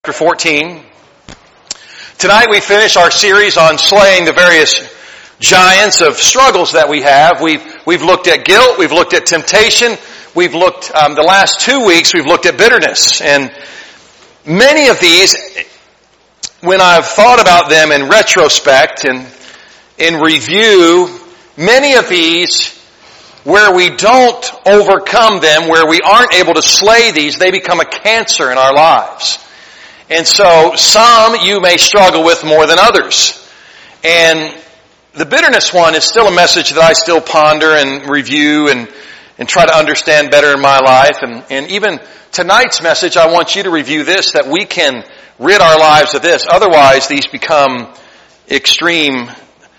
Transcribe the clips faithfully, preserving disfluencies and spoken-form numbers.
fourteen. Tonight we finish our series on slaying the various giants of struggles that we have. We've, we've looked at guilt, we've looked at temptation, we've looked, um, the last two weeks we've looked at bitterness. And many of these, when I've thought about them in retrospect and in review, many of these, where we don't overcome them, where we aren't able to slay these, they become a cancer in our lives. And so some you may struggle with more than others. And the bitterness one is still a message that I still ponder and review and, and try to understand better in my life. And, and even tonight's message, I want you to review this, that we can rid our lives of this. Otherwise, these become extreme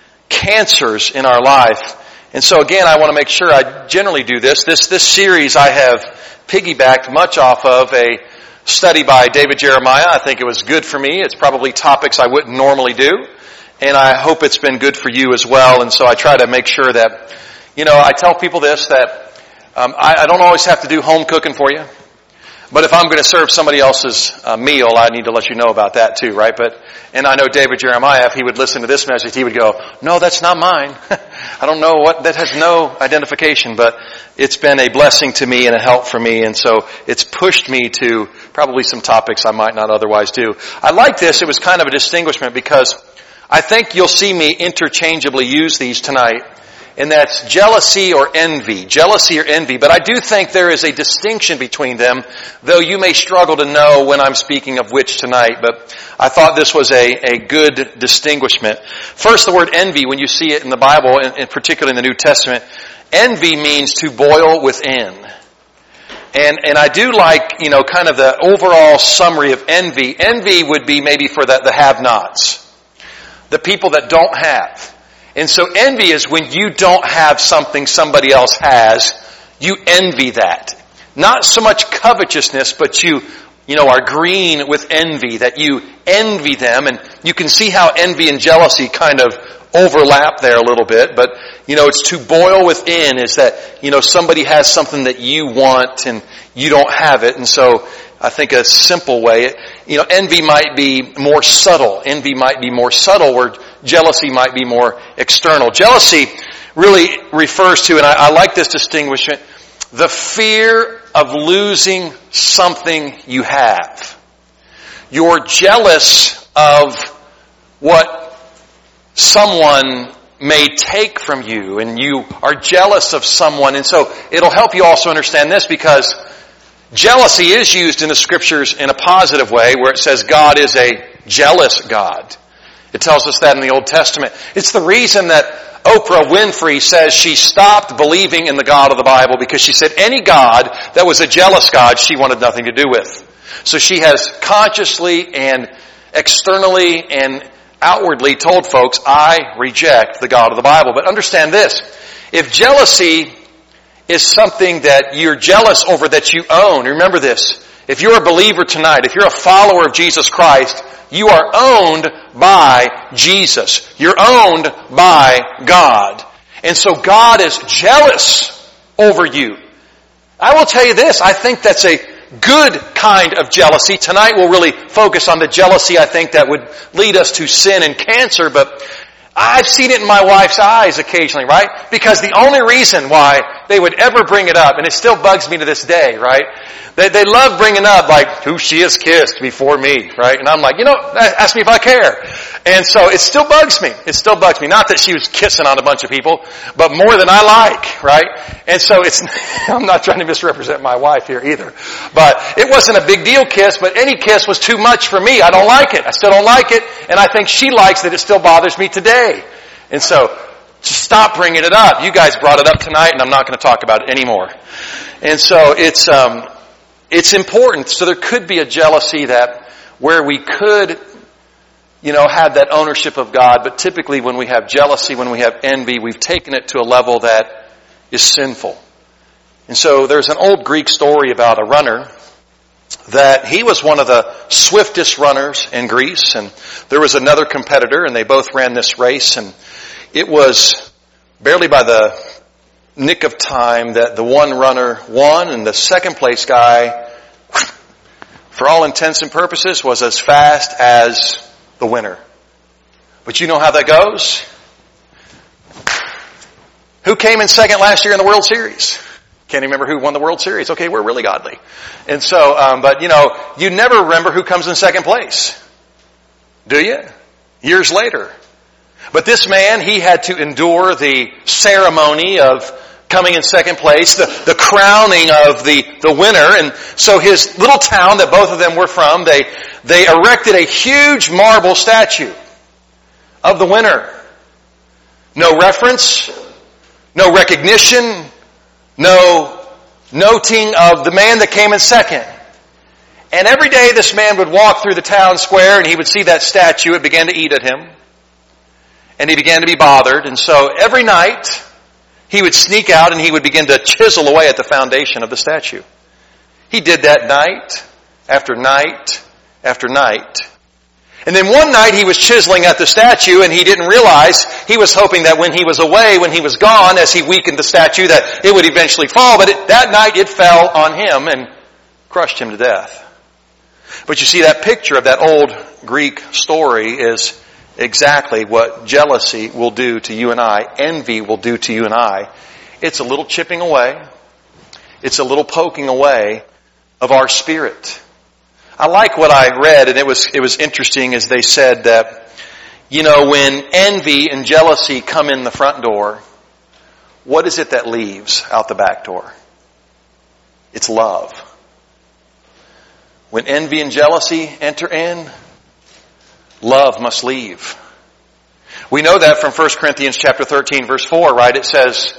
cancers in our life. And so again, I want to make sure I generally do this. This, this series I have piggybacked much off of a study by David Jeremiah. I think it was good for me. It's probably topics I wouldn't normally do. And I hope it's been good for you as well. And so I try to make sure that, you know, I tell people this, that um, I, I don't always have to do home cooking for you. But if I'm going to serve somebody else's uh, meal, I need to let you know about that too, right? But, and I know David Jeremiah, if he would listen to this message, he would go, no, that's not mine. I don't know what, that has no identification, but it's been a blessing to me and a help for me. And so it's pushed me to probably some topics I might not otherwise do. I like this. It was kind of a distinguishment because I think you'll see me interchangeably use these tonight. And that's jealousy or envy. Jealousy or envy. But I do think there is a distinction between them, though you may struggle to know when I'm speaking of which tonight. But I thought this was a, a good distinguishment. First, the word envy, when you see it in the Bible, and, and particularly in the New Testament, envy means to boil within. And, and I do like, you know, kind of the overall summary of envy. Envy would be maybe for the, the have-nots. The people that don't have. And so envy is when you don't have something somebody else has, you envy that. Not so much covetousness, but you, you know, are green with envy, that you envy them. And you can see how envy and jealousy kind of overlap there a little bit. But, you know, it's to boil within is that, you know, somebody has something that you want and you don't have it. And so I think a simple way, you know, envy might be more subtle. Envy might be more subtle, where jealousy might be more external. Jealousy really refers to, and I, I like this distinguishment, the fear of losing something you have. You're jealous of what someone may take from you, and you are jealous of someone. And so it'll help you also understand this, because jealousy is used in the Scriptures in a positive way, where it says God is a jealous God. It tells us that in the Old Testament. It's the reason that Oprah Winfrey says she stopped believing in the God of the Bible, because she said any God that was a jealous God, she wanted nothing to do with. So she has consciously and externally and outwardly told folks, I reject the God of the Bible. But understand this, if jealousy is something that you're jealous over that you own. Remember this. If you're a believer tonight, if you're a follower of Jesus Christ, you are owned by Jesus. You're owned by God. And so God is jealous over you. I will tell you this, I think that's a good kind of jealousy. Tonight we'll really focus on the jealousy, I think, that would lead us to sin and cancer, but I've seen it in my wife's eyes occasionally, right? Because the only reason why they would ever bring it up, and it still bugs me to this day, right? They, they love bringing up, like, who she has kissed before me, right? And I'm like, you know, ask me if I care. And so it still bugs me. It still bugs me. Not that she was kissing on a bunch of people, but more than I like, right? And so it's, I'm not trying to misrepresent my wife here either. But it wasn't a big deal kiss, but any kiss was too much for me. I don't like it. I still don't like it. And I think she likes that it still bothers me today. And so, stop bringing it up. You guys brought it up tonight, and I'm not going to talk about it anymore. And so, it's um, it's important. So there could be a jealousy that where we could, you know, have that ownership of God. But typically, when we have jealousy, when we have envy, we've taken it to a level that is sinful. And so, there's an old Greek story about a runner that he was one of the swiftest runners in Greece, and there was another competitor, and they both ran this race, and it was barely by the nick of time that the one runner won, and the second place guy for all intents and purposes, was as fast as the winner. But you know how that goes? Who came in second last year in the World Series? Can't remember who won the World Series. Okay, we're really godly. And so, um, but you know, you never remember who comes in second place. Do you? Years later. But this man, he had to endure the ceremony of coming in second place, the, the crowning of the, the winner. And so his little town that both of them were from, they, they erected a huge marble statue of the winner. No reference, no recognition, no noting of the man that came in second. And every day this man would walk through the town square and he would see that statue. It began to eat at him. And he began to be bothered. And so every night he would sneak out and he would begin to chisel away at the foundation of the statue. He did that night after night after night. And then one night he was chiseling at the statue and he didn't realize, he was hoping that when he was away, when he was gone, as he weakened the statue, that it would eventually fall. But it, that night it fell on him and crushed him to death. But you see, that picture of that old Greek story is exactly what jealousy will do to you and I, envy will do to you and I. It's a little chipping away. It's a little poking away of our spirit. I like what I read, and it was it was interesting as they said that, you know, when envy and jealousy come in the front door, what is it that leaves out the back door? It's love. When envy and jealousy enter in, love must leave. We know that from First Corinthians chapter thirteen, verse four, right? It says,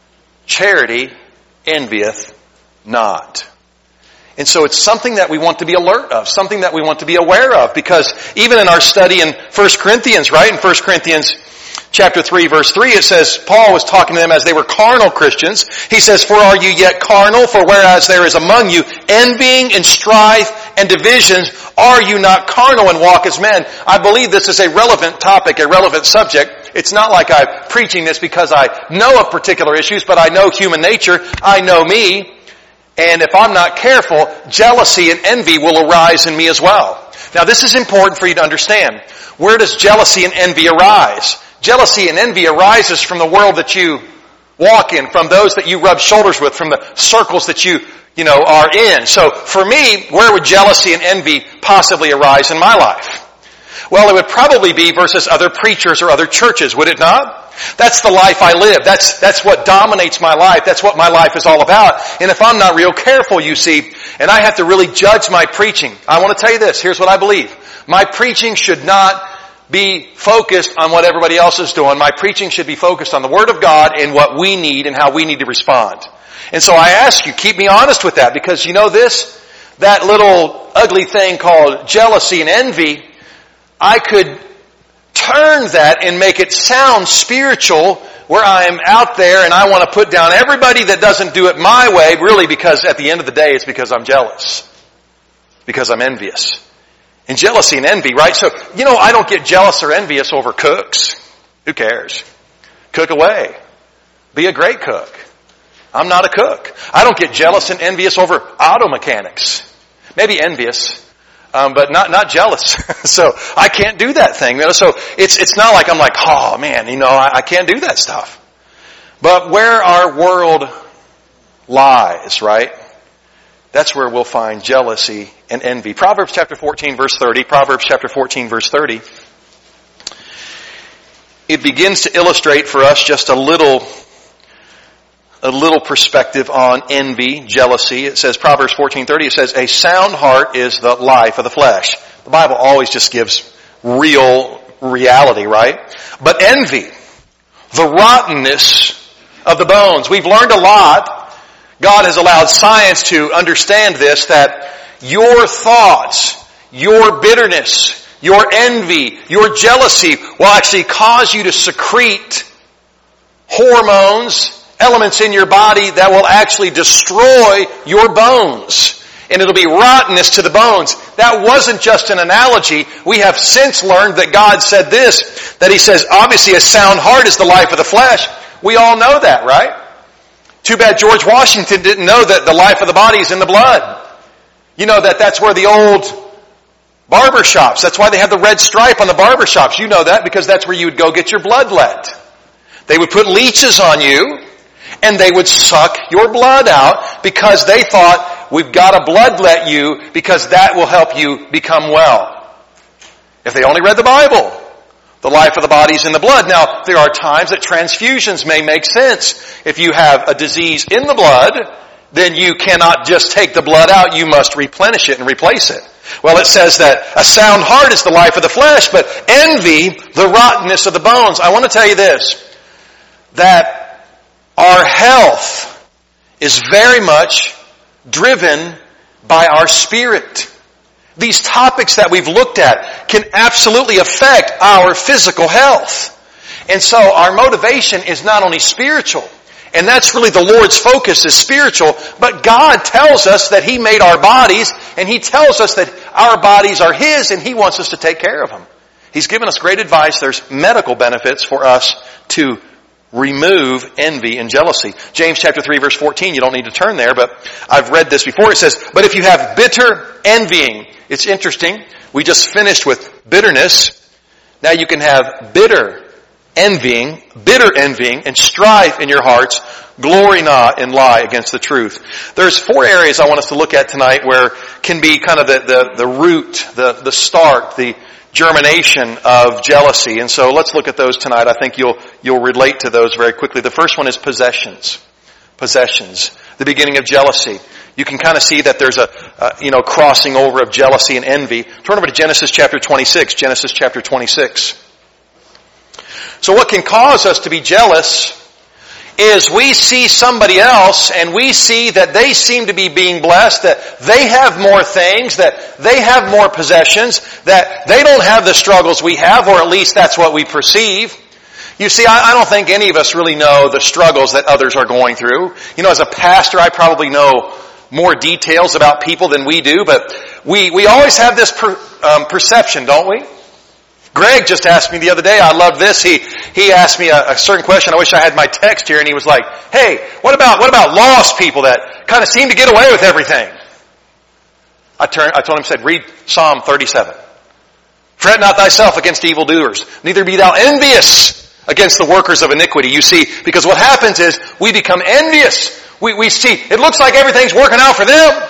charity envieth not. And so it's something that we want to be alert of, something that we want to be aware of, because even in our study in First Corinthians, right? In First Corinthians chapter three, verse three, it says, Paul was talking to them as they were carnal Christians. He says, for are you yet carnal? For whereas there is among you envying and strife and divisions, are you not carnal and walk as men? I believe this is a relevant topic, a relevant subject. It's not like I'm preaching this because I know of particular issues, but I know human nature. I know me. And if I'm not careful, jealousy and envy will arise in me as well. Now this is important for you to understand. Where does jealousy and envy arise? Jealousy and envy arises from the world that you walk in, from those that you rub shoulders with, from the circles that you, you know, are in. So for me, where would jealousy and envy possibly arise in my life? Well, it would probably be versus other preachers or other churches, would it not? That's the life I live. That's, that's what dominates my life. That's what my life is all about. And if I'm not real careful, you see, and I have to really judge my preaching, I want to tell you this. Here's what I believe. My preaching should not be focused on what everybody else is doing. My preaching should be focused on the Word of God and what we need and how we need to respond. And so I ask you, keep me honest with that, because you know this, that little ugly thing called jealousy and envy, I could turn that and make it sound spiritual, where I am out there and I want to put down everybody that doesn't do it my way, really, because at the end of the day it's because I'm jealous. Because I'm envious. And jealousy and envy, right? So, you know, I don't get jealous or envious over cooks. Who cares? Cook away. Be a great cook. I'm not a cook. I don't get jealous and envious over auto mechanics. Maybe envious. Um, but not, not jealous. So I can't do that thing. You know? So it's, it's not like I'm like, oh man, you know, I, I can't do that stuff. But where our world lies, right? That's where we'll find jealousy and envy. Proverbs chapter fourteen, verse thirty. Proverbs chapter fourteen, verse thirty. It begins to illustrate for us just a little, a little perspective on envy, jealousy. It says, Proverbs fourteen thirty, it says, a sound heart is the life of the flesh. The Bible always just gives real reality, right? But envy, the rottenness of the bones. We've learned a lot. God has allowed science to understand this, that your thoughts, your bitterness, your envy, your jealousy will actually cause you to secrete hormones, elements in your body that will actually destroy your bones. And it'll be rottenness to the bones. That wasn't just an analogy. We have since learned that God said this, that He says, obviously a sound heart is the life of the flesh. We all know that, right? Too bad George Washington didn't know that the life of the body is in the blood. You know that that's where the old barber shops, that's why they have the red stripe on the barber shops. You know that because that's where you would go get your blood let. They would put leeches on you and they would suck your blood out because they thought, we've got to bloodlet you because that will help you become well. If they only read the Bible, the life of the body is in the blood. Now, there are times that transfusions may make sense. If you have a disease in the blood, then you cannot just take the blood out, you must replenish it and replace it. Well, it says that a sound heart is the life of the flesh, but envy, the rottenness of the bones. I want to tell you this, that our health is very much driven by our spirit. These topics that we've looked at can absolutely affect our physical health. And so our motivation is not only spiritual, and that's really the Lord's focus is spiritual, but God tells us that He made our bodies, and He tells us that our bodies are His, and He wants us to take care of them. He's given us great advice. There's medical benefits for us to remove envy and jealousy. James chapter three verse fourteen, you don't need to turn there, but I've read this before. It says, but if you have bitter envying, it's interesting. We just finished with bitterness. Now you can have bitter envying, bitter envying, and strife in your hearts. Glory not and lie against the truth. There's four areas I want us to look at tonight where can be kind of the, the, the root, the, the start, the germination of jealousy. And so let's look at those tonight. I think you'll, you'll relate to those very quickly. The first one is possessions. Possessions. The beginning of jealousy. You can kind of see that there's a, uh, you know, crossing over of jealousy and envy. Turn over to Genesis chapter twenty-six. Genesis chapter twenty-six. So what can cause us to be jealous is we see somebody else and we see that they seem to be being blessed, that they have more things, that they have more possessions, that they don't have the struggles we have, or at least that's what we perceive. You see, I, I don't think any of us really know the struggles that others are going through. You know, as a pastor, I probably know more details about people than we do, but we, we always have this per, um, perception, don't we? Greg just asked me the other day, I love this, he he asked me a, a certain question, I wish I had my text here, and he was like, hey, what about what about lost people that kind of seem to get away with everything? I turned, I told him, said, read Psalm thirty-seven. Fret not thyself against evildoers, neither be thou envious against the workers of iniquity. You see, because what happens is, we become envious. We we see, it looks like everything's working out for them.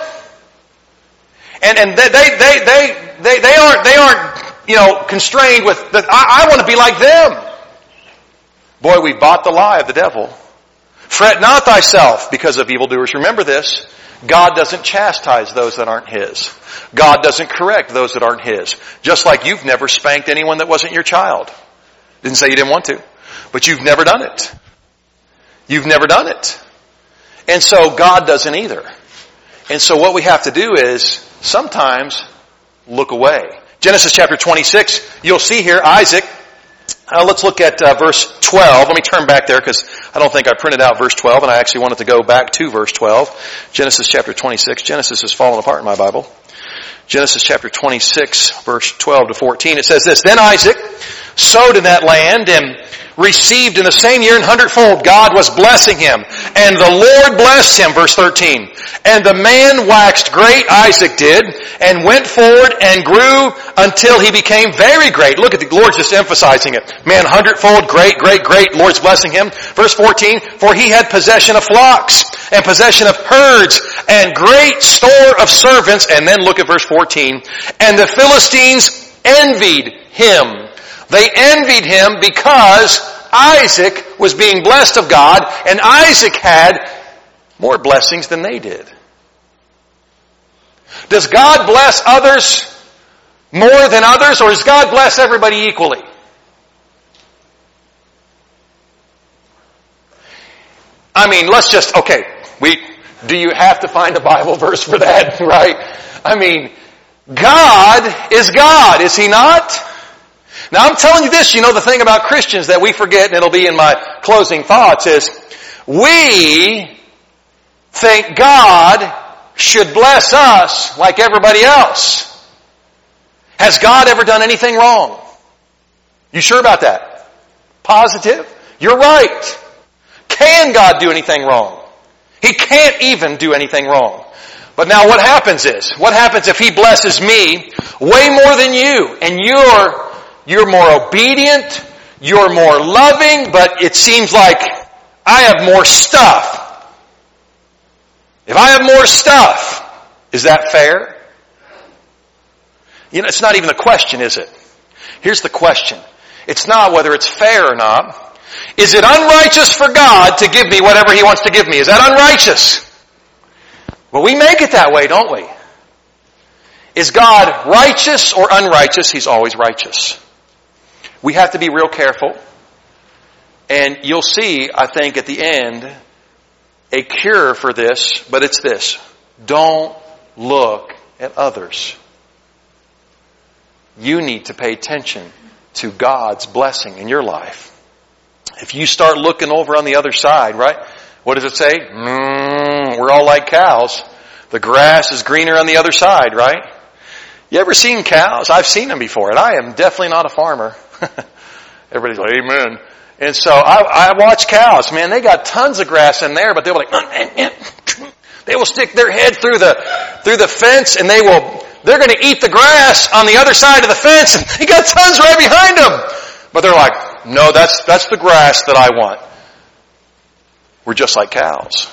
And and they they they they they, they aren't they aren't you know, constrained with, the, I, I want to be like them. Boy, we bought the lie of the devil. Fret not thyself because of evildoers. Remember this, God doesn't chastise those that aren't His. God doesn't correct those that aren't His. Just like you've never spanked anyone that wasn't your child. Didn't say you didn't want to, but you've never done it. You've never done it. And so God doesn't either. And so what we have to do is sometimes look away. Genesis chapter twenty-six, you'll see here Isaac. Uh, let's look at uh, verse twelve. Let me turn back there because I don't think I printed out verse twelve, and I actually wanted to go back to verse twelve. Genesis chapter twenty-six. Genesis has fallen apart in my Bible. Genesis chapter twenty-six, verse twelve to fourteen. It says this, then Isaac sowed in that land and received in the same year an hundredfold. God was blessing him. And the Lord blessed him, verse thirteen. And the man waxed great, Isaac did, and went forward and grew until he became very great. Look at the Lord just emphasizing it. Man, hundredfold, great, great, great, Lord's blessing him. Verse fourteen, for he had possession of flocks and possession of herds and great store of servants. And then look at verse fourteen. And the Philistines envied him. They envied him because Isaac was being blessed of God, and Isaac had more blessings than they did. Does God bless others more than others, or does God bless everybody equally? I mean, let's just, okay, we, do you have to find a Bible verse for that, right? I mean, God is God, is He not? Now I'm telling you this, you know, the thing about Christians that we forget, and it'll be in my closing thoughts, is we think God should bless us like everybody else. Has God ever done anything wrong? You sure about that? Positive? You're right. Can God do anything wrong? He can't even do anything wrong. But now what happens is, what happens if he blesses me way more than you, and you're, you're more obedient, you're more loving, but it seems like I have more stuff. If I have more stuff, is that fair? You know, it's not even a question, is it? Here's the question. It's not whether it's fair or not. Is it unrighteous for God to give me whatever He wants to give me? Is that unrighteous? Well, we make it that way, don't we? Is God righteous or unrighteous? He's always righteous. We have to be real careful. And you'll see, I think, at the end, a cure for this, but it's this. Don't look at others. You need to pay attention to God's blessing in your life. If you start looking over on the other side, right? What does it say? Mm, we're all like cows. The grass is greener on the other side, right? You ever seen cows? I've seen them before, and I am definitely not a farmer. Everybody's like, amen. And so I, I watch cows. Man, they got tons of grass in there, but they'll be like, they will stick their head through the through the fence, and they will. They're going to eat the grass on the other side of the fence, and they got tons right behind them. But they're like, no, that's that's the grass that I want. We're just like cows.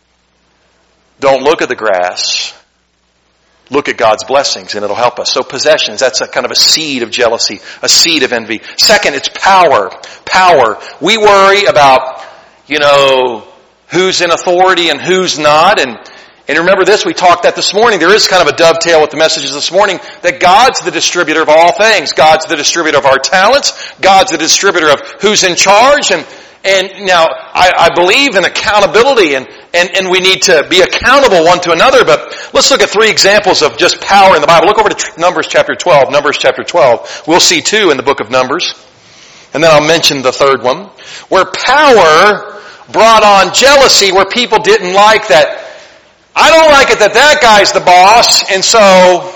Don't look at the grass. Look at God's blessings, and it'll help us. So possessions, that's a kind of a seed of jealousy, a seed of envy. Second, it's power. Power. We worry about, you know, who's in authority and who's not. And, and remember this, we talked that this morning. There is kind of a dovetail with the messages this morning that God's the distributor of all things. God's the distributor of our talents. God's the distributor of who's in charge. And And now, I, I believe in accountability, and, and, and we need to be accountable one to another, but let's look at three examples of just power in the Bible. Look over to Numbers chapter twelve. Numbers chapter twelve. We'll see two in the book of Numbers. And then I'll mention the third one. Where power brought on jealousy, where people didn't like that. I don't like it that that guy's the boss, and so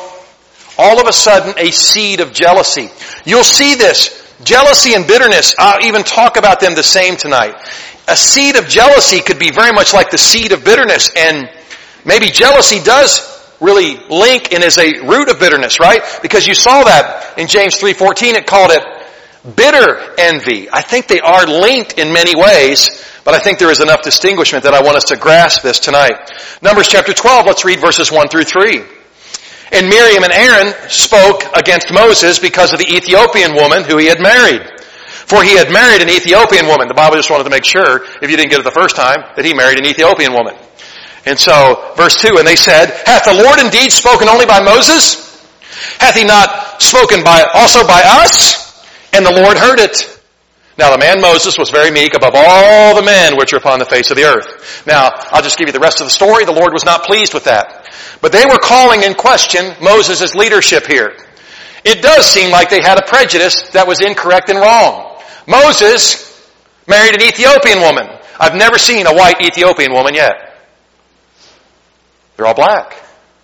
all of a sudden a seed of jealousy. You'll see this. Jealousy and bitterness, I'll even talk about them the same tonight. A seed of jealousy could be very much like the seed of bitterness, and maybe jealousy does really link and is a root of bitterness, right? Because you saw that in James three fourteen, it called it bitter envy. I think they are linked in many ways, but I think there is enough distinguishment that I want us to grasp this tonight. Numbers chapter twelve, let's read verses one through three. And Miriam and Aaron spoke against Moses because of the Ethiopian woman who he had married. For he had married an Ethiopian woman. The Bible just wanted to make sure, if you didn't get it the first time, that he married an Ethiopian woman. And so, verse two, and they said, hath the Lord indeed spoken only by Moses? Hath he not spoken by also by us? And the Lord heard it. Now the man Moses was very meek above all the men which are upon the face of the earth. Now, I'll just give you the rest of the story. The Lord was not pleased with that. But they were calling in question Moses' leadership here. It does seem like they had a prejudice that was incorrect and wrong. Moses married an Ethiopian woman. I've never seen a white Ethiopian woman yet. They're all black.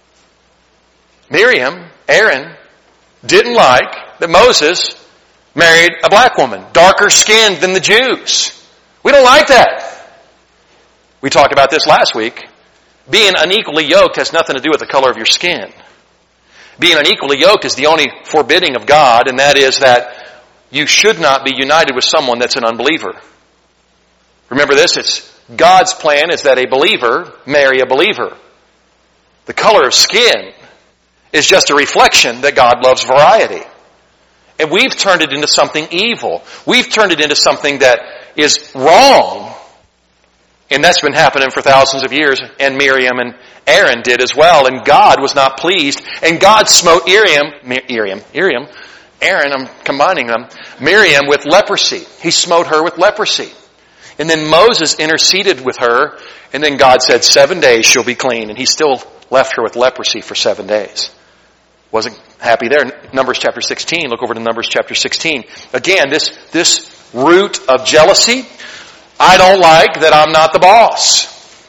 Miriam, Aaron, didn't like that Moses married a black woman, darker skinned than the Jews. We don't like that. We talked about this last week. Being unequally yoked has nothing to do with the color of your skin. Being unequally yoked is the only forbidding of God, and that is that you should not be united with someone that's an unbeliever. Remember this, it's God's plan is that a believer marry a believer. The color of skin is just a reflection that God loves variety. And we've turned it into something evil. We've turned it into something that is wrong. And that's been happening for thousands of years. And Miriam and Aaron did as well. And God was not pleased. And God smote Miriam, Miriam, Miriam, Aaron, I'm combining them, Miriam with leprosy. He smote her with leprosy. And then Moses interceded with her. And then God said, seven days she'll be clean. And he still left her with leprosy for seven days. Wasn't happy there. Numbers chapter sixteen. Look over to Numbers chapter sixteen. Again, this, this root of jealousy. I don't like that I'm not the boss.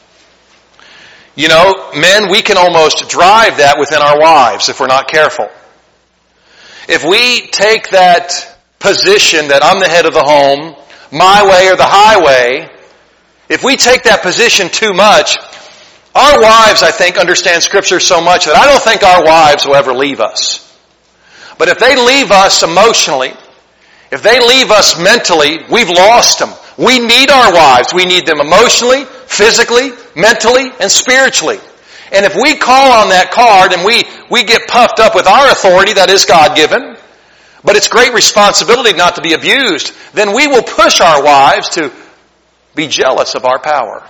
You know, men, we can almost drive that within our wives if we're not careful. If we take that position that I'm the head of the home, my way or the highway, if we take that position too much, Our wives, I think, understand Scripture so much that I don't think our wives will ever leave us. But if they leave us emotionally, if they leave us mentally, we've lost them. We need our wives. We need them emotionally, physically, mentally, and spiritually. And if we call on that card and we, we get puffed up with our authority, that is God-given, but it's great responsibility not to be abused, then we will push our wives to be jealous of our power.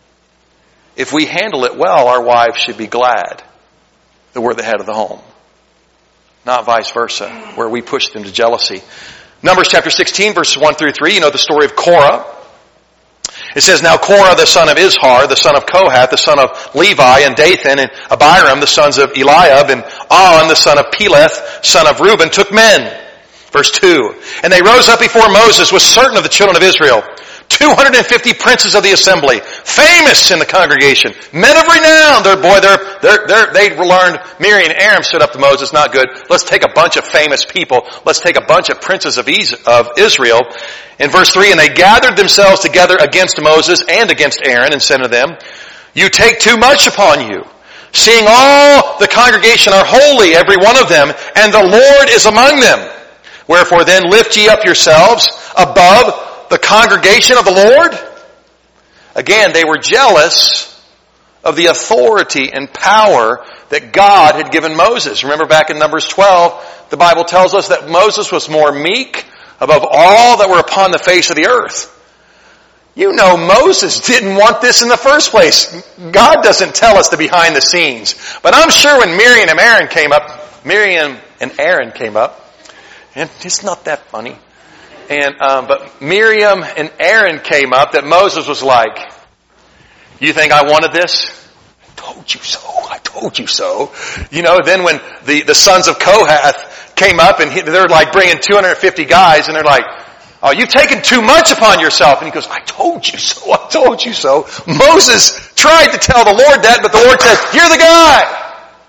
If we handle it well, our wives should be glad that we're the head of the home. Not vice versa, where we push them to jealousy. Numbers chapter sixteen, verses one through three, you know the story of Korah. It says, Now Korah, the son of Izhar, the son of Kohath, the son of Levi, and Dathan, and Abiram, the sons of Eliab, and On, the son of Peleth, son of Reuben, took men. Verse two, And they rose up before Moses with certain of the children of Israel, two hundred fifty princes of the assembly, famous in the congregation, men of renown. They're, boy, they're, they're, they're, they learned, Miriam and Aaron stood up to Moses, not good. Let's take a bunch of famous people. Let's take a bunch of princes of Israel. In verse three, And they gathered themselves together against Moses and against Aaron, and said to them, You take too much upon you, seeing all the congregation are holy, every one of them, and the Lord is among them. Wherefore then lift ye up yourselves above the congregation of the Lord. Again, they were jealous of the authority and power that God had given Moses. Remember back in Numbers twelve, the Bible tells us that Moses was more meek above all that were upon the face of the earth. You know Moses didn't want this in the first place. God doesn't tell us the behind the scenes. But I'm sure when Miriam and Aaron came up, Miriam and Aaron came up, and it's not that funny. And um, but Miriam and Aaron came up that Moses was like, You think I wanted this? I told you so. I told you so. You know, then when the, the sons of Kohath came up and he, they're like bringing two hundred fifty guys and they're like, Oh, you've taken too much upon yourself. And he goes, I told you so. I told you so. Moses tried to tell the Lord that, but the Lord said, You're the guy.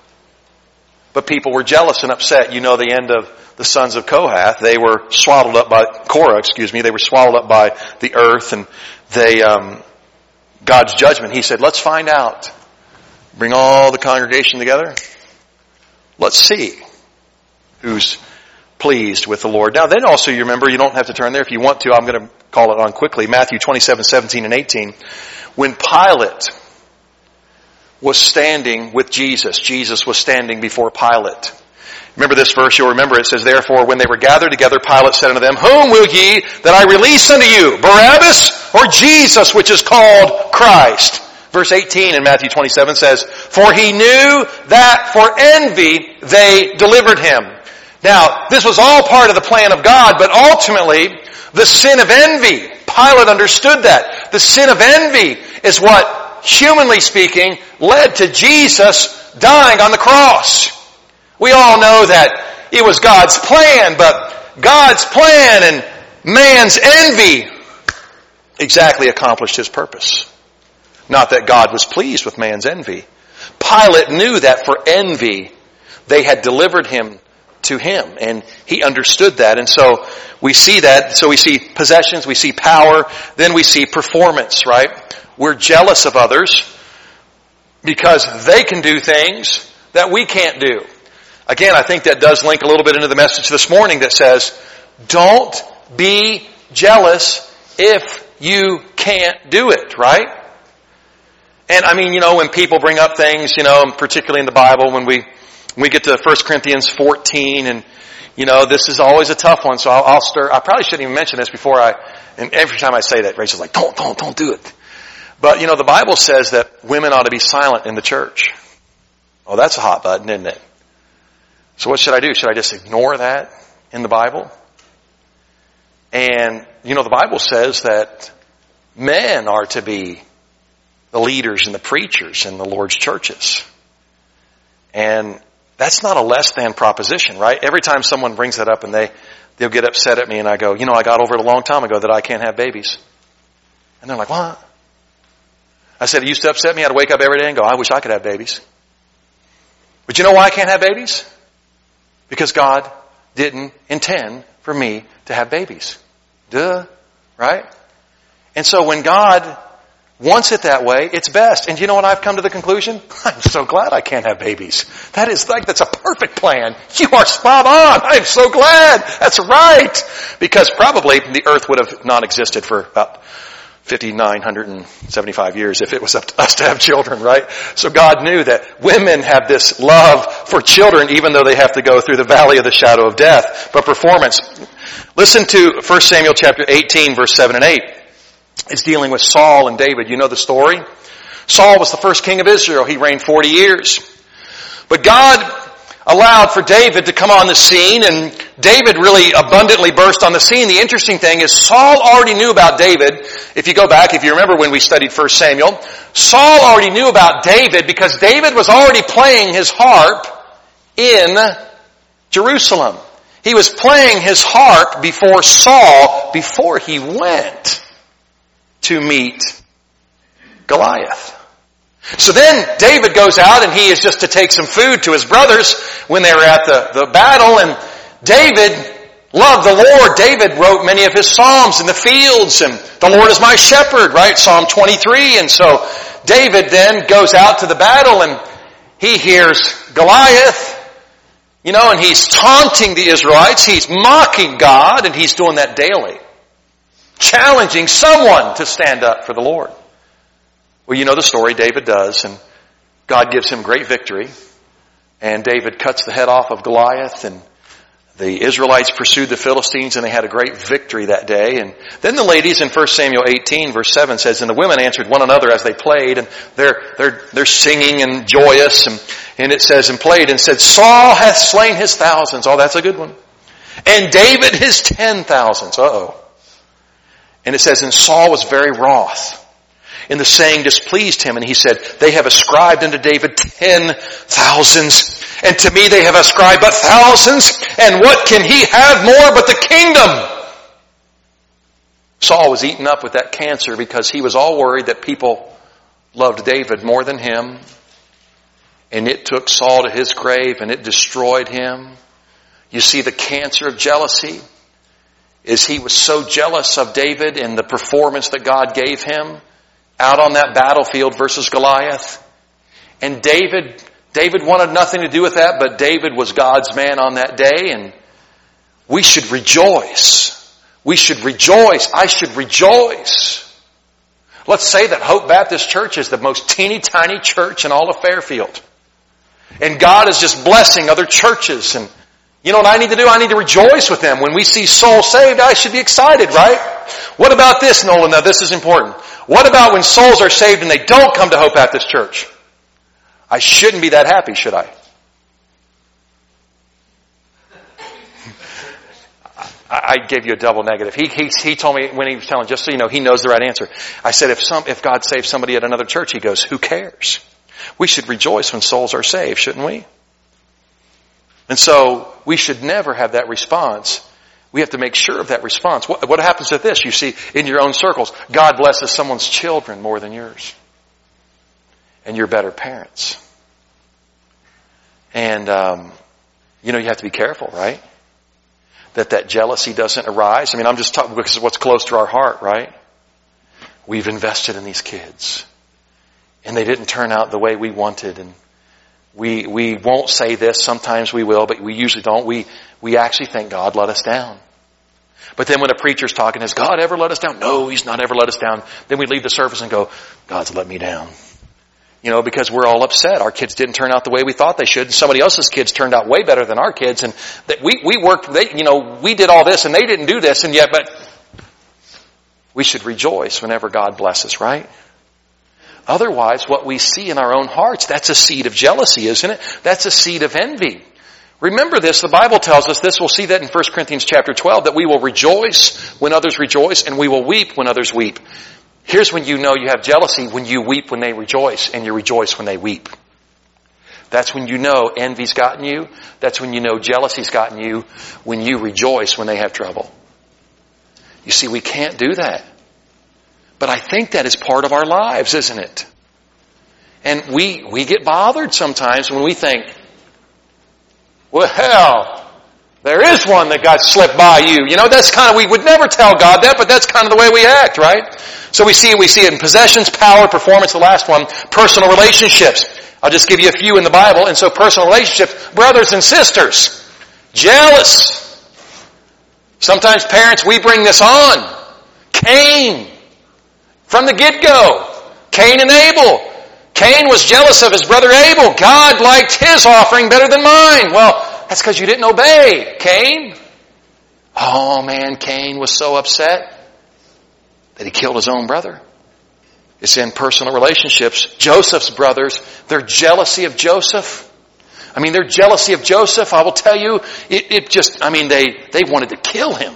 But people were jealous and upset. You know the end of the sons of Kohath. They were swallowed up by, Korah, excuse me, they were swallowed up by the earth and they, um, God's judgment. He said, let's find out. Bring all the congregation together. Let's see who's pleased with the Lord. Now then also you remember, you don't have to turn there if you want to. I'm going to call it on quickly. Matthew twenty-seven, seventeen and eighteen. When Pilate was standing with Jesus, Jesus was standing before Pilate. Remember this verse, you'll remember it says, Therefore, when they were gathered together, Pilate said unto them, Whom will ye that I release unto you, Barabbas or Jesus, which is called Christ? Verse eighteen in Matthew twenty-seven says, For he knew that for envy they delivered him. Now, this was all part of the plan of God, but ultimately, the sin of envy, Pilate understood that. The sin of envy is what, humanly speaking, led to Jesus dying on the cross. We all know that it was God's plan, but God's plan and man's envy exactly accomplished his purpose. Not that God was pleased with man's envy. Pilate knew that for envy they had delivered him to him, and he understood that. And so we see that. So we see possessions, we see power, then we see performance, right? We're jealous of others because they can do things that we can't do. Again, I think that does link a little bit into the message this morning that says, don't be jealous if you can't do it, right? And I mean, you know, when people bring up things, you know, particularly in the Bible, when we when we get to First Corinthians fourteen, and, you know, this is always a tough one, so I'll, I'll stir, I probably shouldn't even mention this before I, and every time I say that, Rachel's like, don't, don't, don't do it. But, you know, the Bible says that women ought to be silent in the church. Oh, that's a hot button, isn't it? So what should I do? Should I just ignore that in the Bible? And, you know, the Bible says that men are to be the leaders and the preachers in the Lord's churches. And that's not a less than proposition, right? Every time someone brings that up and they, they'll get upset at me and I go, you know, I got over it a long time ago that I can't have babies. And they're like, what? I said, it used to upset me. I'd wake up every day and go, I wish I could have babies. But you know why I can't have babies? Because God didn't intend for me to have babies. Duh. Right? And so when God wants it that way, it's best. And you know what I've come to the conclusion? I'm so glad I can't have babies. That is like, that's a perfect plan. You are spot on. I'm so glad. That's right. Because probably the earth would have not existed for about five thousand nine hundred seventy-five years if it was up to us to have children, right? So God knew that women have this love for children even though they have to go through the valley of the shadow of death. But performance. Listen to First Samuel chapter eighteen, verse seven and eight. It's dealing with Saul and David. You know the story? Saul was the first king of Israel. He reigned forty years. But God allowed for David to come on the scene, and David really abundantly burst on the scene. The interesting thing is Saul already knew about David. If you go back, if you remember when we studied First Samuel, Saul already knew about David because David was already playing his harp in Jerusalem. He was playing his harp before Saul, before he went to meet Goliath. So then David goes out and he is just to take some food to his brothers when they were at the, the battle. And David loved the Lord. David wrote many of his Psalms in the fields. And the Lord is my shepherd, right? Psalm twenty-three. And so David then goes out to the battle and he hears Goliath. You know, and he's taunting the Israelites. He's mocking God, and he's doing that daily. Challenging someone to stand up for the Lord. Well, you know the story. David does, and God gives him great victory. And David cuts the head off of Goliath, and the Israelites pursued the Philistines, and they had a great victory that day. And then the ladies in First Samuel eighteen, verse seven says, and the women answered one another as they played, and they're they're they're singing and joyous, and, and it says, and played, and said, Saul hath slain his thousands. Oh, that's a good one. And David his ten thousands. Uh-oh. And it says, and Saul was very wroth. And the saying displeased him, and he said, they have ascribed unto David ten thousands, and to me they have ascribed but thousands, and what can he have more but the kingdom? Saul was eaten up with that cancer because he was all worried that people loved David more than him, and it took Saul to his grave, and it destroyed him. You see, the cancer of jealousy is he was so jealous of David and the performance that God gave him out on that battlefield versus Goliath. And David, David wanted nothing to do with that, but David was God's man on that day, and we should rejoice. We should rejoice. I should rejoice. Let's say that Hope Baptist Church is the most teeny tiny church in all of Fairfield. And God is just blessing other churches. And you know what I need to do? I need to rejoice with them. When we see souls saved, I should be excited, right? What about this, Nolan? Now this is important. What about when souls are saved and they don't come to Hope Baptist Church? I shouldn't be that happy, should I? I gave you a double negative. He, he, he told me when he was telling, just so you know, he knows the right answer. I said, if some, if God saves somebody at another church, he goes, who cares? We should rejoice when souls are saved, shouldn't we? And so we should never have that response. We have to make sure of that response. What, what happens with this? You see, in your own circles, God blesses someone's children more than yours. And you're better parents. And, um, you know, you have to be careful, right? That that jealousy doesn't arise. I mean, I'm just talking because of what's close to our heart, right? We've invested in these kids. And they didn't turn out the way we wanted. And we we won't say this. Sometimes we will, but we usually don't. We we actually think God let us down. But then when a preacher's talking, has God ever let us down? No, He's not ever let us down. Then we leave the service and go, God's let me down. You know, because we're all upset. Our kids didn't turn out the way we thought they should. And somebody else's kids turned out way better than our kids. And that we, we worked, they, you know, we did all this and they didn't do this. And yet, but we should rejoice whenever God blesses, right? Otherwise, what we see in our own hearts, that's a seed of jealousy, isn't it? That's a seed of envy. Remember this, the Bible tells us this. We'll see that in First Corinthians chapter twelve, that we will rejoice when others rejoice and we will weep when others weep. Here's when you know you have jealousy, when you weep when they rejoice and you rejoice when they weep. That's when you know envy's gotten you. That's when you know jealousy's gotten you, when you rejoice when they have trouble. You see, we can't do that. But I think that is part of our lives, isn't it? And we, we get bothered sometimes when we think, well, There is one that got slipped by you. You know, that's kind of, we would never tell God that, but that's kind of the way we act, right? So we see, we see it in possessions, power, performance, the last one, personal relationships. I'll just give you a few in the Bible. And so personal relationships, brothers and sisters, jealous. Sometimes parents, we bring this on. Cain, from the get-go. Cain and Abel. Cain was jealous of his brother Abel. God liked his offering better than mine. Well, that's because you didn't obey, Cain. Oh man, Cain was so upset that he killed his own brother. It's in personal relationships. Joseph's brothers, their jealousy of Joseph. I mean, their jealousy of Joseph, I will tell you, it, it just, I mean, they, they wanted to kill him.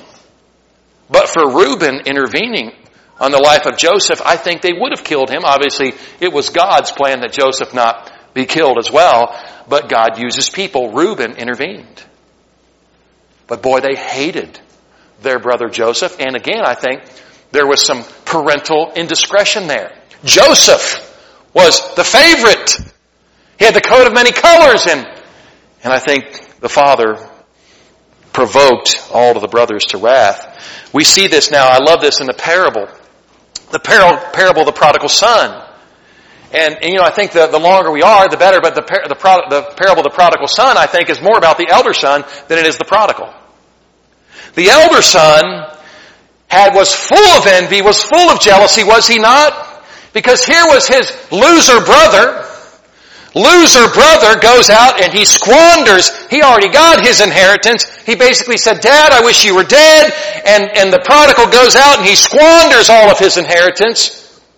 But for Reuben intervening on the life of Joseph, I think they would have killed him. Obviously, it was God's plan that Joseph not be killed as well. But God uses people. Reuben intervened. But boy, they hated their brother Joseph. And again, I think there was some parental indiscretion there. Joseph was the favorite. He had the coat of many colors. And, and I think the father provoked all of the brothers to wrath. We see this now. I love this in the parable. The par- parable of the prodigal son. And, and you know, I think the, the longer we are, the better. But the, par- the, pro- the parable of the prodigal son, I think, is more about the elder son than it is the prodigal. The elder son had was full of envy, was full of jealousy, was he not? Because here was his loser brother. Loser brother goes out and he squanders. He already got his inheritance. He basically said, Dad, I wish you were dead. And, and the prodigal goes out and he squanders all of his inheritance.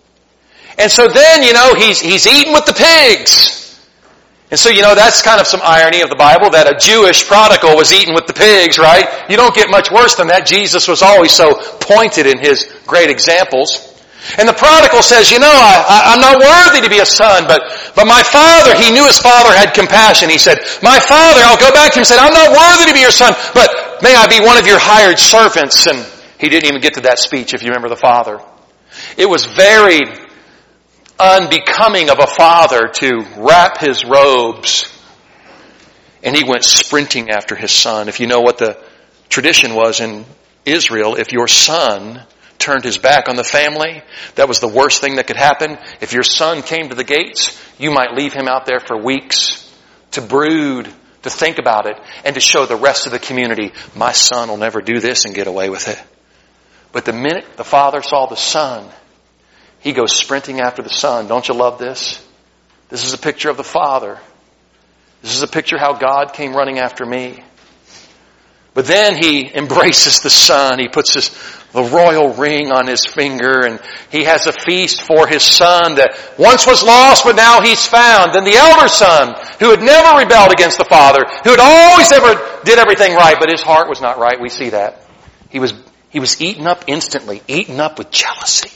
And so then, you know, he's, he's eating with the pigs. And so, you know, that's kind of some irony of the Bible, that a Jewish prodigal was eating with the pigs, right? You don't get much worse than that. Jesus was always so pointed in his great examples. And the prodigal says, you know, I, I, I'm not worthy to be a son, but, but my father, he knew his father had compassion. He said, my father, I'll go back to him and said, I'm not worthy to be your son, but may I be one of your hired servants. And he didn't even get to that speech, if you remember the father. It was very unbecoming of a father to wrap his robes, and he went sprinting after his son. If you know what the tradition was in Israel, if your son turned his back on the family, that was the worst thing that could happen. If your son came to the gates, you might leave him out there for weeks to brood, to think about it, and to show the rest of the community, my son will never do this and get away with it. But the minute the father saw the son, he goes sprinting after the son. Don't you love this? This is a picture of the Father. This is a picture how God came running after me. But then he embraces the son. He puts his, the royal ring on his finger, and he has a feast for his son that once was lost, but now he's found. Then the elder son, who had never rebelled against the father, who had always ever did everything right, but his heart was not right. We see that. He was, he was eaten up instantly, eaten up with jealousy.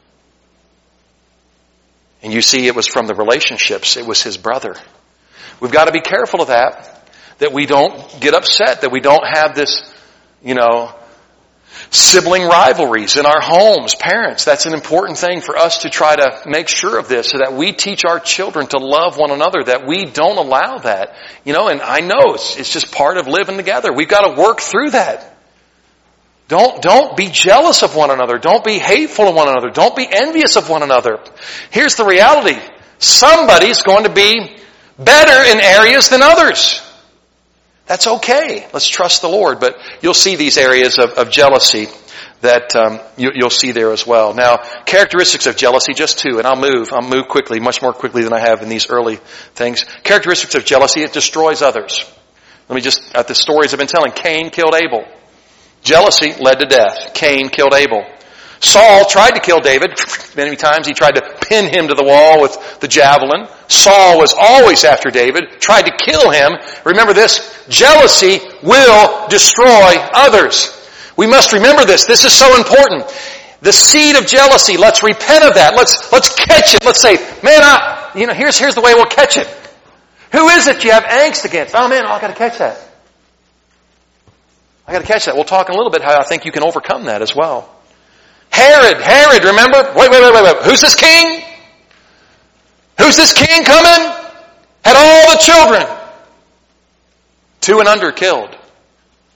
And you see, it was from the relationships. It was his brother. We've got to be careful of that, that we don't get upset, that we don't have this, you know, sibling rivalries in our homes. Parents, that's an important thing for us to try to make sure of this, so that we teach our children to love one another, that we don't allow that. You know, and I know it's, it's just part of living together. We've got to work through that. Don't, don't be jealous of one another. Don't be hateful of one another. Don't be envious of one another. Here's the reality. Somebody's going to be better in areas than others. That's okay. Let's trust the Lord. But you'll see these areas of, of jealousy that um, you, you'll see there as well. Now, characteristics of jealousy, just two, and I'll move. I'll move quickly, much more quickly than I have in these early things. Characteristics of jealousy, it destroys others. Let me just, at the stories I've been telling, Cain killed Abel. Jealousy led to death. Cain killed Abel. Saul tried to kill David. Many times he tried to pin him to the wall with the javelin. Saul was always after David, tried to kill him. Remember this, jealousy will destroy others. We must remember this. This is so important. The seed of jealousy, let's repent of that. Let's, let's catch it. Let's say, man, I, you know, here's, here's the way we'll catch it. Who is it you have angst against? Oh man, I got to catch that. I got to catch that. We'll talk in a little bit how I think you can overcome that as well. Herod, Herod, remember? Wait, wait, wait, wait, wait. Who's this king? Who's this king coming? Had all the children, two and under, killed.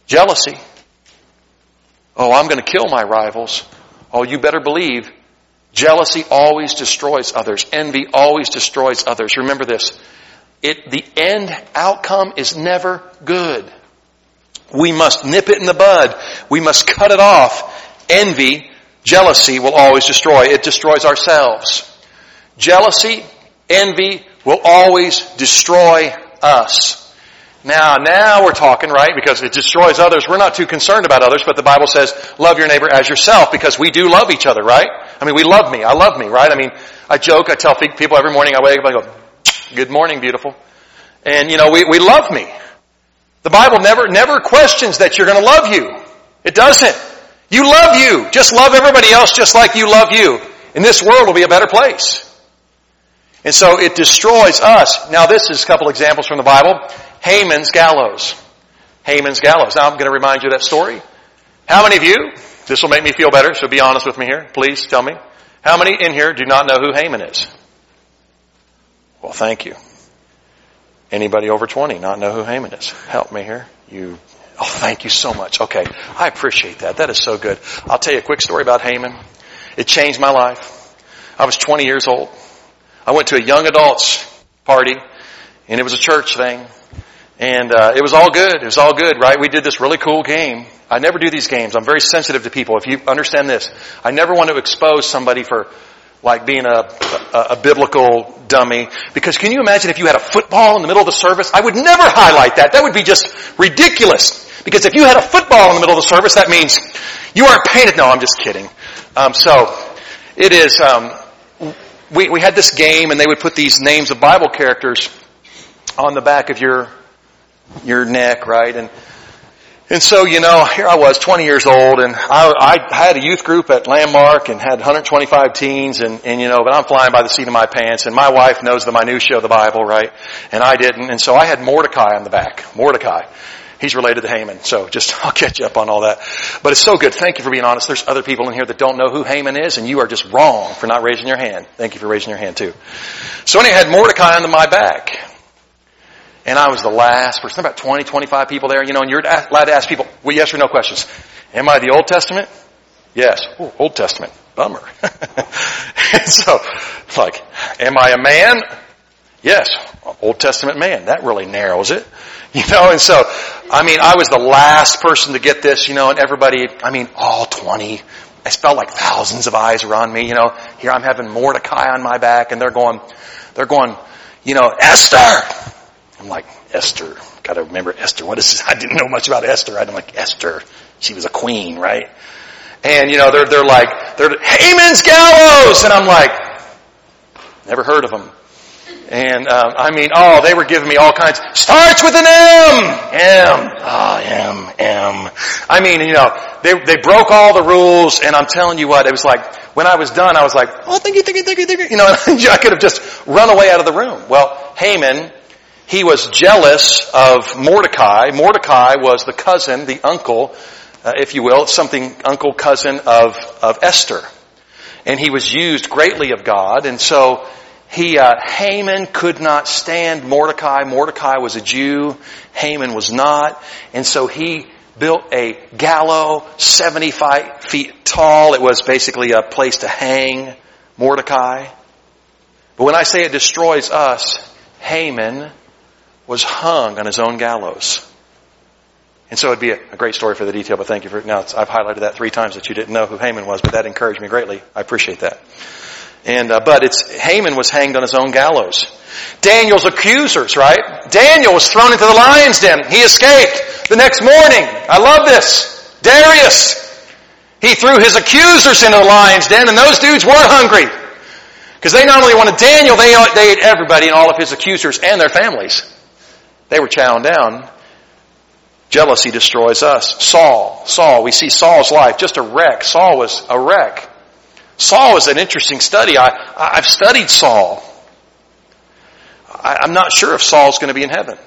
Jealousy. Oh, I'm going to kill my rivals. Oh, you better believe jealousy always destroys others. Envy always destroys others. Remember this. It, the end outcome is never good. We must nip it in the bud. We must cut it off. Envy, jealousy will always destroy. It destroys ourselves. Jealousy, envy will always destroy us. Now, now we're talking, right? Because it destroys others. We're not too concerned about others, but the Bible says, love your neighbor as yourself, because we do love each other, right? I mean, we love me. I love me, right? I mean, I joke, I tell people every morning I wake up, I go, good morning, beautiful. And, you know, we, we love me. The Bible never, never questions that you're going to love you. It doesn't. You love you. Just love everybody else just like you love you. And this world will be a better place. And so it destroys us. Now this is a couple examples from the Bible. Haman's gallows. Haman's gallows. Now I'm going to remind you of that story. How many of you, this will make me feel better, so be honest with me here. Please tell me. How many in here do not know who Haman is? Well, thank you. Anybody over twenty not know who Haman is? Help me here. You, oh, thank you so much. Okay. I appreciate that. That is so good. I'll tell you a quick story about Haman. It changed my life. I was twenty years old. I went to a young adults party, and it was a church thing. And uh, it was all good. It was all good, right? We did this really cool game. I never do these games. I'm very sensitive to people. If you understand this, I never want to expose somebody for like being a, a, a biblical dummy. Because can you imagine if you had a football in the middle of the service? I would never highlight that. That would be just ridiculous. Because if you had a football in the middle of the service, that means you aren't painted. No, I'm just kidding. Um, so it is. Um, we we had this game, and they would put these names of Bible characters on the back of your your neck, right? And and so, you know, here I was, twenty years old, and I, I had a youth group at Landmark and had one hundred twenty-five teens, and, and, you know, but I'm flying by the seat of my pants, and my wife knows the minutiae of the Bible, right? And I didn't, and so I had Mordecai on the back. Mordecai. He's related to Haman, so just, I'll catch you up on all that. But it's so good. Thank you for being honest. There's other people in here that don't know who Haman is, and you are just wrong for not raising your hand. Thank you for raising your hand, too. So anyway, I had Mordecai on my back. And I was the last person. About twenty, twenty-five people there, you know, and you're allowed to ask people, well, yes or no questions. Am I the Old Testament? Yes. Ooh, Old Testament. Bummer. And so, like, am I a man? Yes. Old Testament man. That really narrows it. You know, and so, I mean, I was the last person to get this, you know, and everybody, I mean, all twenty. I felt like thousands of eyes were on me, you know. Here I'm having Mordecai on my back, and they're going, they're going, you know, Esther! I'm like, Esther. Gotta remember Esther. What is this? I didn't know much about Esther. I'm like, Esther. She was a queen, right? And, you know, they're, they're like, they're Haman's gallows! And I'm like, never heard of them. And, um, I mean, oh, they were giving me all kinds. Starts with an M! M. Oh, M, M. I mean, you know, they, they broke all the rules, and I'm telling you what, it was like, when I was done, I was like, oh, thank you, thank you, thank you, thank you. You know, I could have just run away out of the room. Well, Haman, he was jealous of Mordecai. Mordecai was the cousin, the uncle, uh, if you will, something uncle, cousin of, of Esther. And he was used greatly of God. And so he, uh, Haman could not stand Mordecai. Mordecai was a Jew. Haman was not. And so he built a gallows seventy-five feet tall. It was basically a place to hang Mordecai. But when I say it destroys us, Haman was hung on his own gallows. And so it'd be a, a great story for the detail, but thank you for, now I've highlighted that three times that you didn't know who Haman was, but that encouraged me greatly. I appreciate that. And, uh, but it's, Haman was hanged on his own gallows. Daniel's accusers, right? Daniel was thrown into the lion's den. He escaped the next morning. I love this. Darius, he threw his accusers into the lion's den, and those dudes were hungry. Because they not only wanted Daniel, they, they ate everybody and all of his accusers and their families. They were chowing down. Jealousy destroys us. Saul. Saul. We see Saul's life. Just a wreck. Saul was a wreck. Saul was an interesting study. I, I've studied Saul. I, I'm not sure if Saul's going to be in heaven.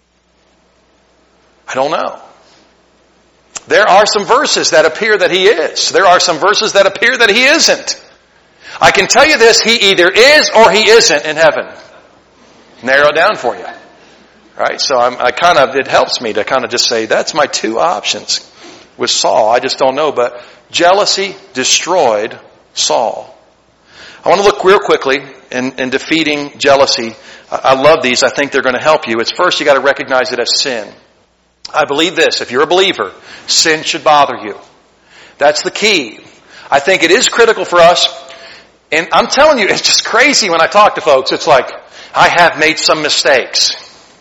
I don't know. There are some verses that appear that he is. There are some verses that appear that he isn't. I can tell you this, he either is or he isn't in heaven. Narrow it down for you. Right? So I'm, I kind of, it helps me to kind of just say, that's my two options with Saul. I just don't know. But jealousy destroyed Saul. I want to look real quickly in, in defeating jealousy. I, I love these. I think they're going to help you. It's first, you got to recognize it as sin. I believe this. If you're a believer, sin should bother you. That's the key. I think it is critical for us. And I'm telling you, it's just crazy when I talk to folks. It's like, I have made some mistakes.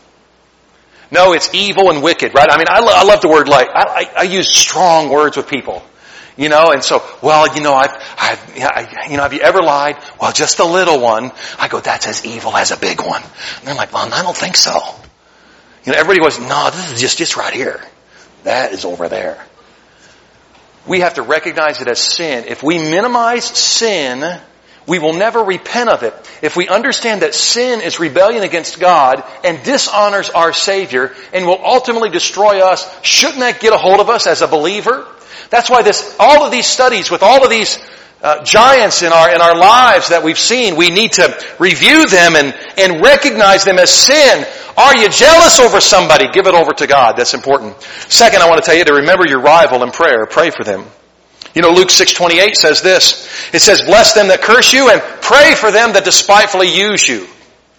No, it's evil and wicked, right? I mean, I, lo- I love the word like. I, I, I use strong words with people. You know, and so, well, you know, I've, I've, I, you know, have you ever lied? Well, just a little one. I go, that's as evil as a big one. And they're like, well, I don't think so. You know, everybody goes, no, this is just, just right here. That is over there. We have to recognize it as sin. If we minimize sin, we will never repent of it. If we understand that sin is rebellion against God and dishonors our Savior and will ultimately destroy us, shouldn't that get a hold of us as a believer? That's why this, all of these studies with all of these uh, giants in our in our lives that we've seen, we need to review them and and recognize them as sin. Are you jealous over somebody? Give it over to God. That's important. Second, I want to tell you to remember your rival in prayer. Pray for them. You know, Luke six twenty-eight says this. It says, bless them that curse you and pray for them that despitefully use you.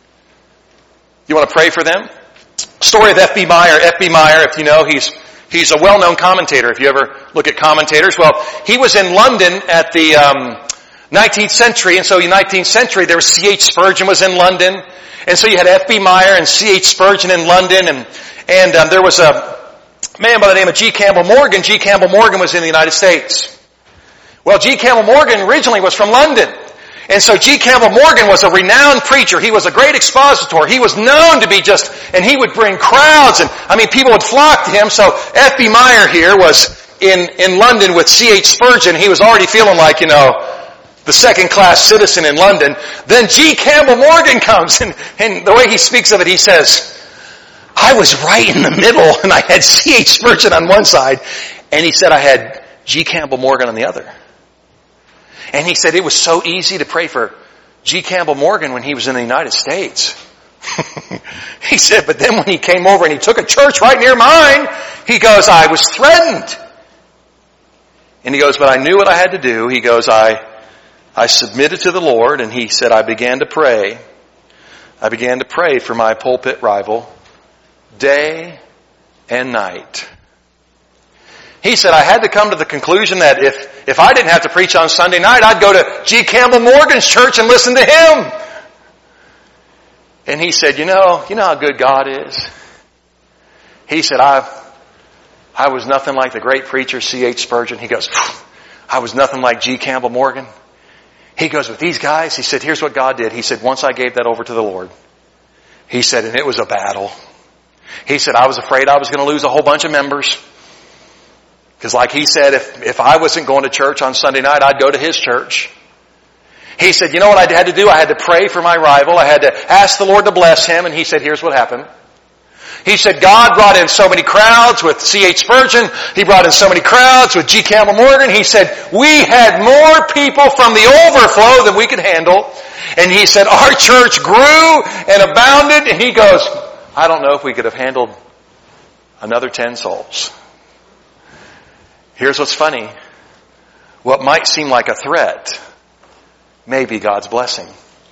You want to pray for them? Story of F B Meyer. F B Meyer, if you know, he's he's a well-known commentator. If you ever look at commentators, well, he was in London at the um, nineteenth century, and so in the nineteenth century, there was C H Spurgeon was in London, and so you had F B Meyer and C H Spurgeon in London, and and um, there was a man by the name of G. Campbell Morgan. G. Campbell Morgan was in the United States. Well, G. Campbell Morgan originally was from London. And so G. Campbell Morgan was a renowned preacher. He was a great expositor. He was known to be just, and he would bring crowds, and I mean, people would flock to him. So F B Meyer here was in, in London with C H Spurgeon. He was already feeling like, you know, the second-class citizen in London. Then G. Campbell Morgan comes, and, and the way he speaks of it, he says, I was right in the middle, and I had C H Spurgeon on one side, and he said I had G. Campbell Morgan on the other. And he said it was so easy to pray for G. Campbell Morgan when he was in the United States. He said, but then when he came over and he took a church right near mine, he goes, I was threatened. And he goes, but I knew what I had to do. He goes, I, I submitted to the Lord, and he said, I began to pray. I began to pray for my pulpit rival day and night. He said, I had to come to the conclusion that if, if I didn't have to preach on Sunday night, I'd go to G. Campbell Morgan's church and listen to him. And he said, you know, you know how good God is? He said, I, I was nothing like the great preacher C H Spurgeon. He goes, I was nothing like G. Campbell Morgan. He goes, with these guys, he said, here's what God did. He said, once I gave that over to the Lord, he said, and it was a battle. He said, I was afraid I was going to lose a whole bunch of members. Because like he said, if, if I wasn't going to church on Sunday night, I'd go to his church. He said, you know what I had to do? I had to pray for my rival. I had to ask the Lord to bless him. And he said, here's what happened. He said, God brought in so many crowds with C H Spurgeon. He brought in so many crowds with G. Campbell Morgan. He said, we had more people from the overflow than we could handle. And he said, our church grew and abounded. And he goes, I don't know if we could have handled another ten souls. Here's what's funny. What might seem like a threat may be God's blessing.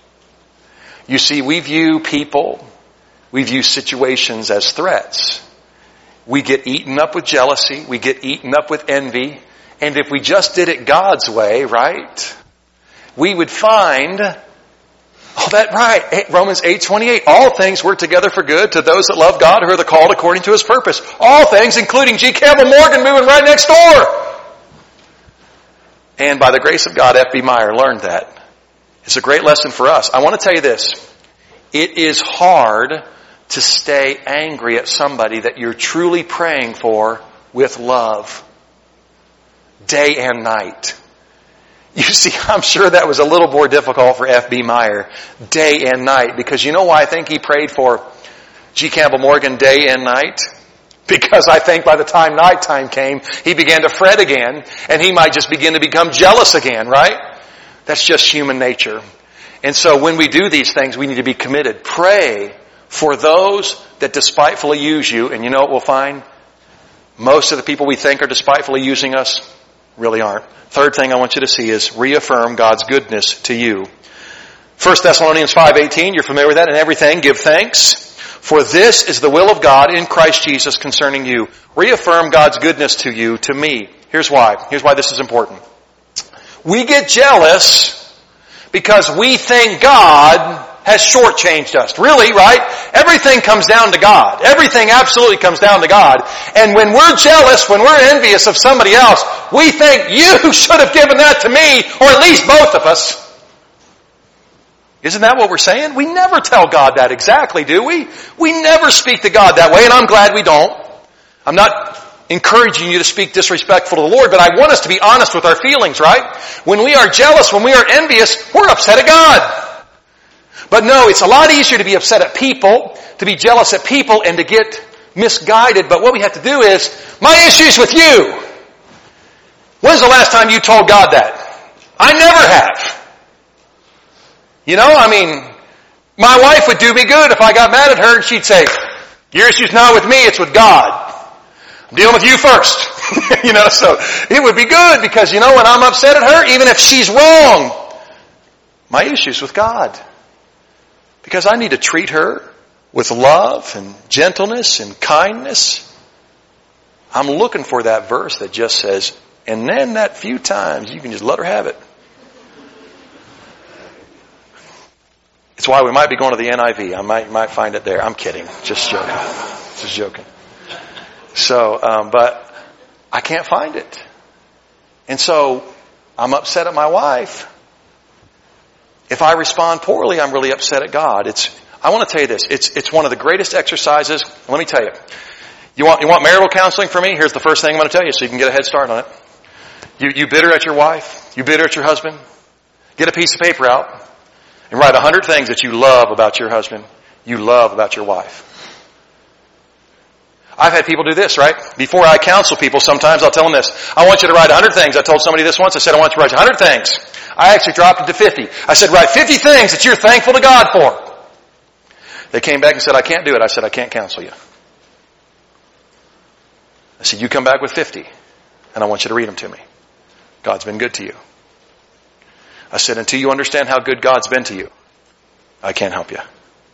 You see, we view people, we view situations as threats. We get eaten up with jealousy. We get eaten up with envy. And if we just did it God's way, right, we would find, oh, that right, Romans eight twenty-eight, all things work together for good to those that love God who are the called according to His purpose. All things, including G. Campbell Morgan moving right next door. And by the grace of God, F B Meyer learned that. It's a great lesson for us. I want to tell you this. It is hard to stay angry at somebody that you're truly praying for with love. Day and night. You see, I'm sure that was a little more difficult for F B Meyer. Day and night. Because you know why I think he prayed for G. Campbell Morgan day and night? Because I think by the time nighttime came, he began to fret again, and he might just begin to become jealous again, right? That's just human nature. And so when we do these things, we need to be committed. Pray for those that despitefully use you. And you know what we'll find? Most of the people we think are despitefully using us really aren't. Third thing I want you to see is reaffirm God's goodness to you. First Thessalonians five eighteen, you're familiar with that. In everything, give thanks, for this is the will of God in Christ Jesus concerning you. Reaffirm God's goodness to you, to me. Here's why. Here's why this is important. We get jealous because we think God has shortchanged us. Really, right? Everything comes down to God. Everything absolutely comes down to God. And when we're jealous, when we're envious of somebody else, we think, you should have given that to me, or at least both of us. Isn't that what we're saying? We never tell God that exactly, do we? We never speak to God that way, and I'm glad we don't. I'm not encouraging you to speak disrespectful to the Lord, but I want us to be honest with our feelings, right? When we are jealous, when we are envious, we're upset at God. But no, it's a lot easier to be upset at people, to be jealous at people, and to get misguided. But what we have to do is, my issue's with you. When's the last time you told God that? I never have. You know, I mean, my wife would do me good if I got mad at her and she'd say, your issue's not with me, it's with God. I'm dealing with you first. You know, so it would be good because, you know, when I'm upset at her, even if she's wrong, my issue's with God. Because I need to treat her with love and gentleness and kindness. I'm looking for that verse that just says, and then that few times you can just let her have it. It's why we might be going to the N I V. I might might find it there. I'm kidding. Just joking. Just joking. So, um, but I can't find it. And so I'm upset at my wife. If I respond poorly, I'm really upset at God. It's, I want to tell you this. It's, it's one of the greatest exercises. Let me tell you. You want, you want marital counseling from me? Here's the first thing I'm going to tell you so you can get a head start on it. You, you bitter at your wife. You bitter at your husband. Get a piece of paper out and write a hundred things that you love about your husband. You love about your wife. I've had people do this, right? Before I counsel people, sometimes I'll tell them this. I want you to write a hundred things. I told somebody this once. I said, I want you to write a hundred things. I actually dropped it to fifty. I said, write fifty things that you're thankful to God for. They came back and said, I can't do it. I said, I can't counsel you. I said, you come back with fifty, and I want you to read them to me. God's been good to you. I said, until you understand how good God's been to you, I can't help you.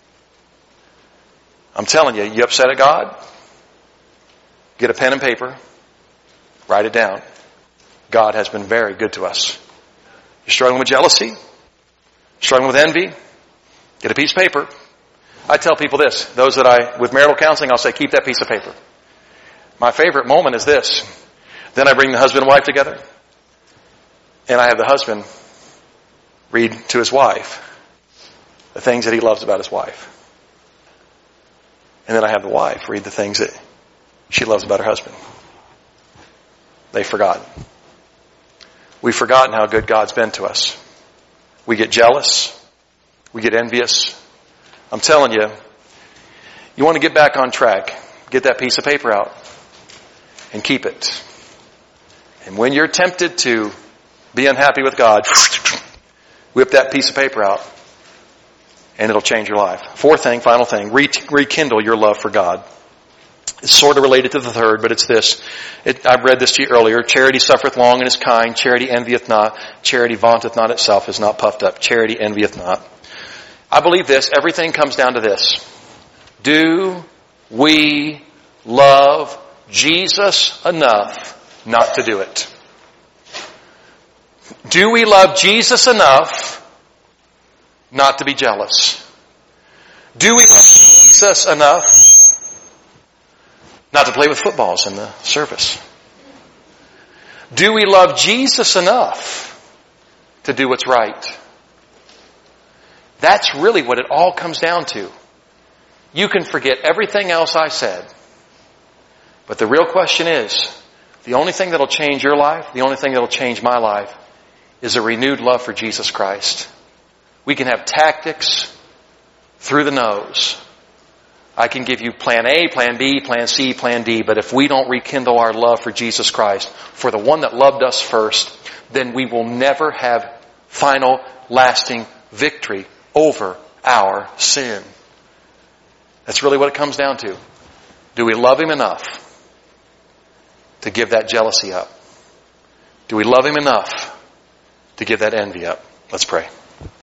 I'm telling you, you upset at God? Get a pen and paper. Write it down. God has been very good to us. You're struggling with jealousy? Struggling with envy? Get a piece of paper. I tell people this. Those that I, with marital counseling, I'll say, keep that piece of paper. My favorite moment is this. Then I bring the husband and wife together. And I have the husband read to his wife the things that he loves about his wife. And then I have the wife read the things that she loves about her husband. They've forgotten. We've forgotten how good God's been to us. We get jealous. We get envious. I'm telling you, you want to get back on track. Get that piece of paper out and keep it. And when you're tempted to be unhappy with God, whip that piece of paper out and it'll change your life. Fourth thing, final thing, rekindle your love for God. It's sort of related to the third, but it's this. It, I've read this to you earlier. Charity suffereth long and is kind. Charity envieth not. Charity vaunteth not itself, is not puffed up. Charity envieth not. I believe this. Everything comes down to this. Do we love Jesus enough not to do it? Do we love Jesus enough not to be jealous? Do we love Jesus enough not to play with footballs in the service? Do we love Jesus enough to do what's right? That's really what it all comes down to. You can forget everything else I said. But the real question is, the only thing that'll change your life, the only thing that'll change my life, is a renewed love for Jesus Christ. We can have tactics through the nose. I can give you plan A, plan B, plan C, plan D, but if we don't rekindle our love for Jesus Christ, for the one that loved us first, then we will never have final, lasting victory over our sin. That's really what it comes down to. Do we love Him enough to give that jealousy up? Do we love Him enough to give that envy up? Let's pray.